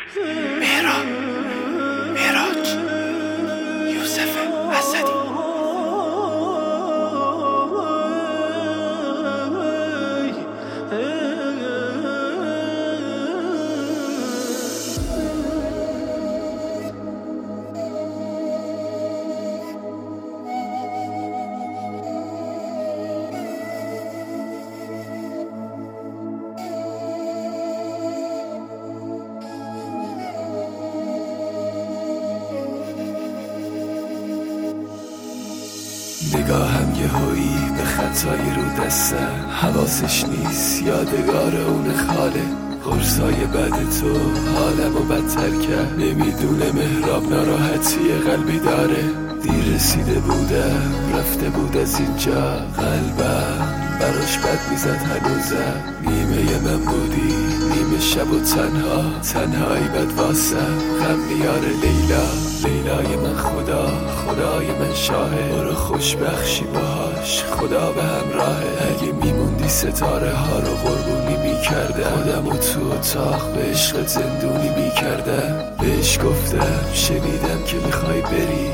مهراج یوسف اسدی. نگاهم یهویی به خطای رو دستم، حواسش نیست یادگار اون خاله. قرصای بعد تو حالمو بدتر کرد، نمیدونه مهراب ناراحتی قلبی داره. دیر رسیده بودم رفته بود از اینجا، قلبم براش بد میزد هنوزم. نیمه من بودی نیمه شب و تنهایی بد واسم. غم میاره لیلای من خدای من شاهه. برو خوشبخشی باهاش خدا به همراهه. اگه میموندی ستاره ها رو قربونی میکردم، خودمو تو اتاق به عشق زندونی میکردم. بهش گفتم شنیدم که میخوای بری،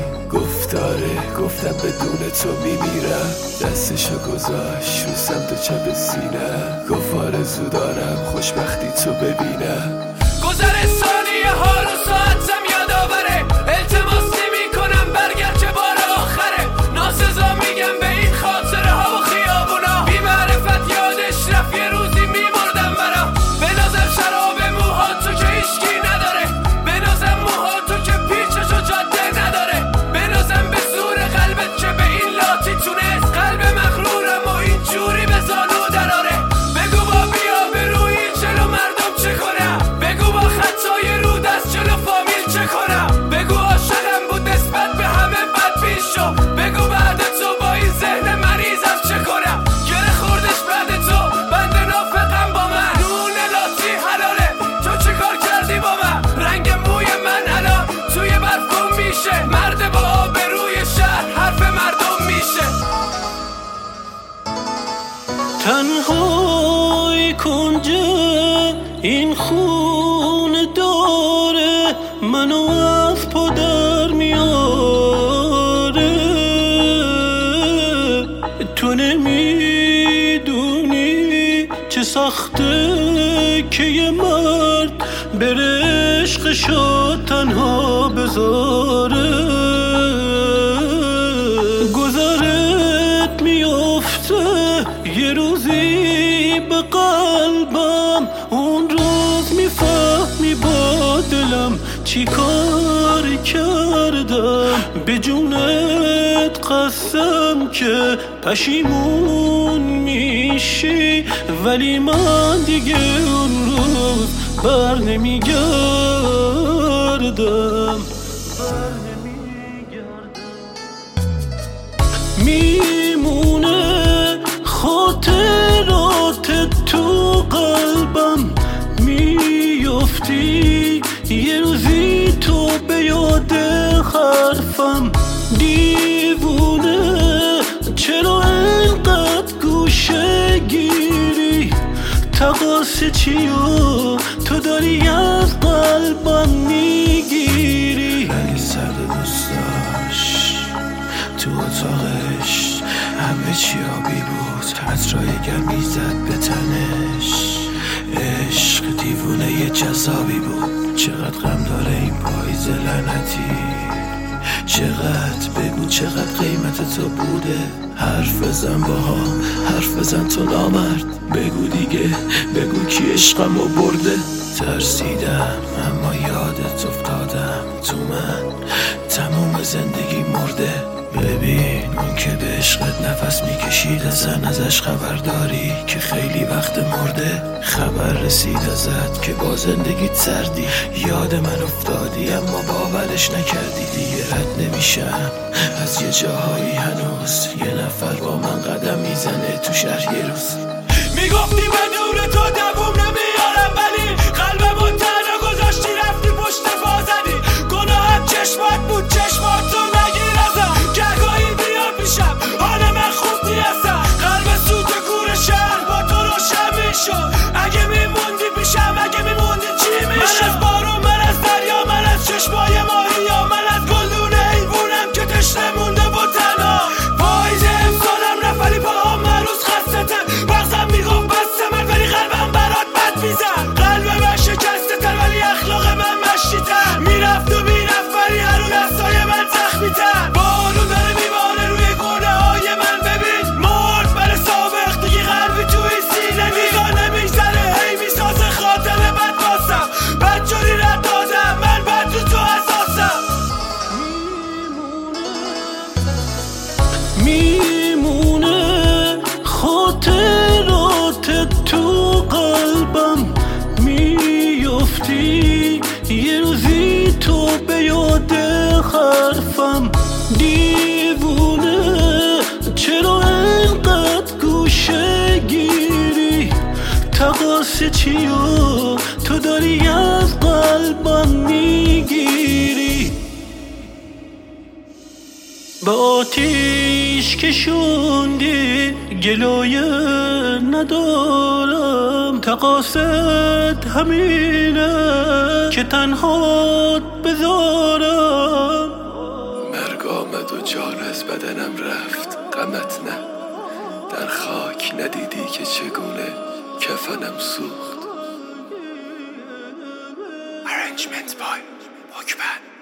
گفتم بدون تو میمیرم. دستشو گذاشت رو سمت چپ سینم، گفت آرزو دارم خوشبختی تو ببینم. گذر ثانیه ها رو ساعتم یادآوره، التماس نمی کنم برگرد چه بار آخره. ناسزا میگم به این خاطره ها و خیابونا، بی معرفت یادش رفت یه روزی میمردم برا. بنازم شراب موها تو که هیچکی نداره، بنازم موها تو که پیچش و جاده نداره، بنازم به زور قلبت که به این لاتی تونست قلب مغرورم و این جوری به زانو دراره. بگو با بیا به روی جلو مردم چه کنم، بگو با خطای رو دست جلو فامیل چه کنم، بگو عاشقم بود نسبت به همه بد پیش شو، بگو بعد تو با این ذهن مریضم چه کنم. گره خوردش بعد تو بنده نافقم با من، نون لاتی حلاله تو چه کار کردی با من. رنگ موی من الان توی برف گم میشه، مرد با آبروی شهر حرف مردم میشه. تنهای کنج این خونه داره منو از پدر میاره. تو نمیدونی چه سخته که یه مرد بره عشقشو تنها بذاره. گذرت میفته یه روزی به قلبم، اون روز میفهمی با دلم چی کار کردم. به جونت قسم که پشیمون میشی، ولی من دیگه اون روز بر نمیگردم. میمونه خاطرات تو قلبم، میافتی یه روزی تو به یاد حرفم. دیوونه چرا اینقدر گوشه گیری، تقاس چیو تو داری از قلبم میگیری. رنگ سرد دوستاش تو اتاقش همه چی آبی بود، عطرای گرمی زد به تنش. عشق دیوونه یه جذابی بود، چقدر غم داره این پاییز لعنتی. چقدر بگو چقدر قیمت تو بوده، حرف بزن باهام، حرف بزن تو نامرد. بگو دیگه بگو کی عشقمو برده. ترسیدم اما یادت افتادم، تو من تموم زندگی مرده. ببین اون که به عشقت نفس میکشید ازش خبر داری که خیلی وقت مرده. خبر رسید ازت که با زندگیت سردی، یاد من افتادی اما باورش نکردی. دیگه رد نمیشم از یه جاهایی هنوز، یه نفر با من قدم میزنه تو شهر یه روز. میگفتی من دور تو دووم نمیارم، ولی قلبمو تنها گذاشتی رفتی پشت پا زدی. گناهم چشمات بود چشماتو نگیر ازم، گهگاهی بیا پیشم حال من خوب نیستم. قلب سوت کور شهر با تو روشن میشد، اگه میموندی پیشم اگه میموندی چی میشد. من از بارون من از به یاد حرفم دیوونه، چرا اینقدر گوشه گیری؟ تقاص چیو تو داری از قلبم میگیری؟ به آتیش کشوندی گلایه ندارم، تقاصت همینه که تنهات بذارم. مرگ آمد و جان از بدنم رفت، غمت نه، در خاک ندیدی که چگونه کفنم سوخت. Arrangement by Hokben.